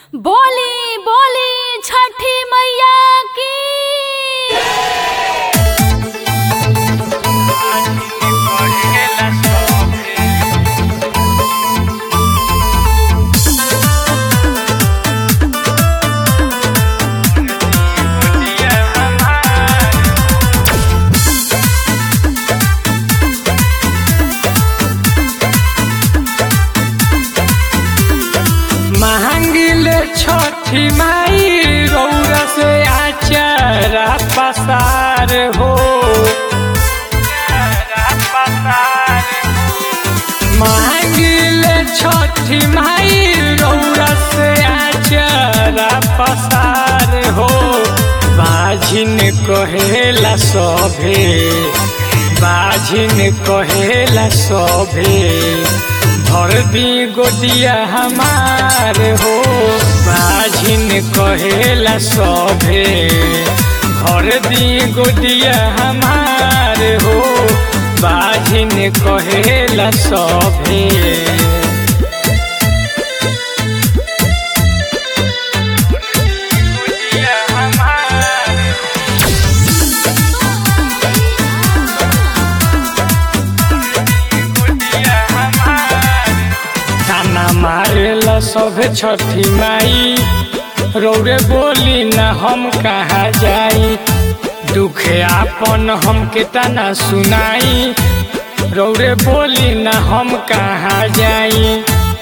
बोली बोली छठी मैया की। छठी माई रौरा से आचारा पसार हो मांगिल छठी माई रौरा से आचारा पसार हो। बाझिन कहेला सभे बाझिन कहेला सभे भर दी गोदिया हमार हो। बाझिन कहेला सभे भर दी गोदिया हमार हो। बाझिन कहेला सभे मारेला सभे छठी माई रौरे बोली न हम कहाँ जाई। दुखे आपन हमके तना सुनाई रौरे बोली न हम कहाँ जाई।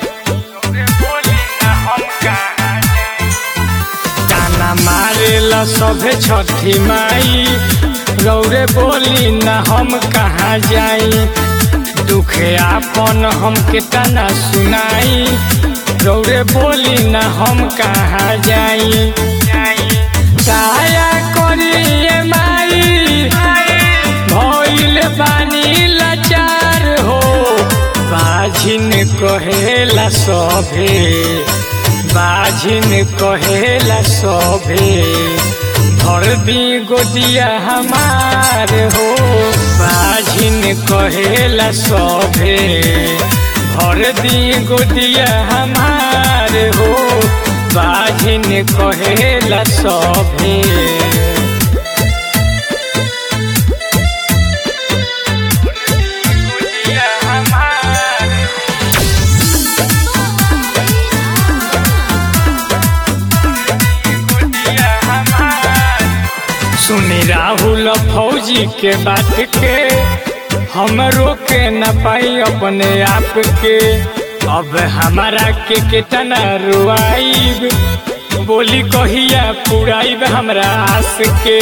ताना मारेला सभे छठी माई रौरे बोली न हम कहाँ जाई। दुखे आपन हमके तना सुनाई रौरे बोली न हम कहाँ जाई। दया करिए माई भइल बानी लाचार हो। बाझिन कहेला सभे बाझिन कहेला सभे भर दी गोदिया हमार हो। बाझिन कहेला सभे भर दी गोदिया हमार हो। बाझिन कहेला सभे सुनी राहुल फौजी के बात के हम रोके न पाई अपने आप के। अब हमारा के कितना रुआईब बोली कहिया पुराइब हमरा आस के।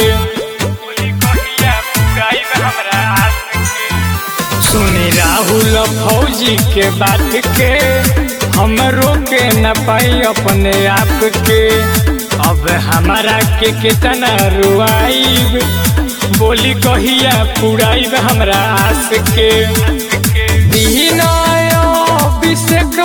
सुनी राहुल फौजी के बात के हम रोके न पाई अपने आप के। अब हमारा के कितना रुआईब बोली कहिया पुराइब हमरा आस के। अभिषेक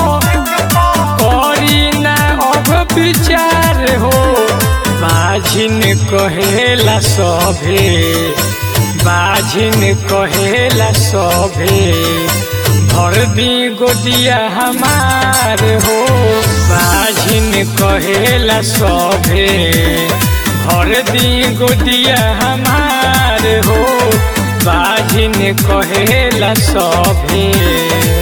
करी ना अब विचार हो। बाझिन कहेला सभे बाझिन कहेला सभे भर दी गोदिया हमार हो। बाझिन कहेला सभे भर दी गोदिया हमार हो। बाझिन कहेला सभे।